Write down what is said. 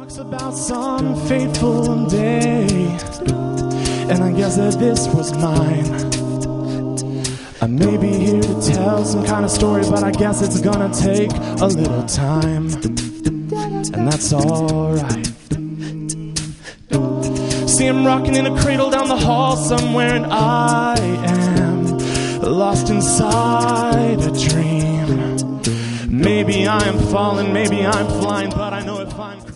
talks about some fateful day, and I guess that this was mine. I may be here to tell some kind of story, but I guess it's gonna take a little time, and that's alright. See, I'm rocking in a cradle down the hall somewhere, and I am lost inside a dream. Maybe I am falling, maybe I'm flying, but I know if I'm